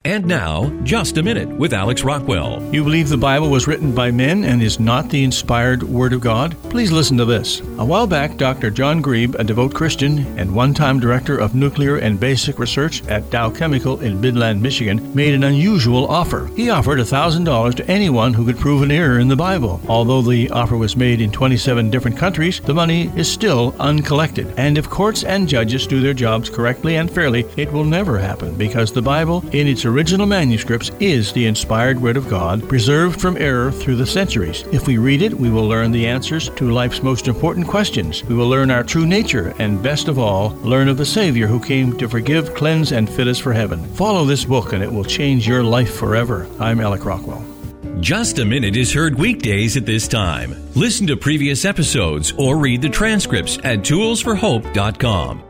And now, Just a Minute with Alex Rockwell. You believe the Bible was written by men and is not the inspired Word of God? Please listen to this. A while back, Dr. John Grebe, a devout Christian and one-time director of nuclear and basic research at Dow Chemical in Midland, Michigan, made an unusual offer. He offered $1,000 to anyone who could prove an error in the Bible. Although the offer was made in 27 different countries, the money is still uncollected. And if courts and judges do their jobs correctly and fairly, it will never happen because the Bible, in its original manuscripts, is the inspired Word of God, preserved from error through the centuries. If we read it, we will learn the answers to life's most important questions. We will learn our true nature, and best of all, learn of the Savior who came to forgive, cleanse, and fit us for heaven. Follow this book, and it will change your life forever. I'm Alex Rockwell. Just a Minute is heard weekdays at this time. Listen to previous episodes or read the transcripts at toolsforhope.com.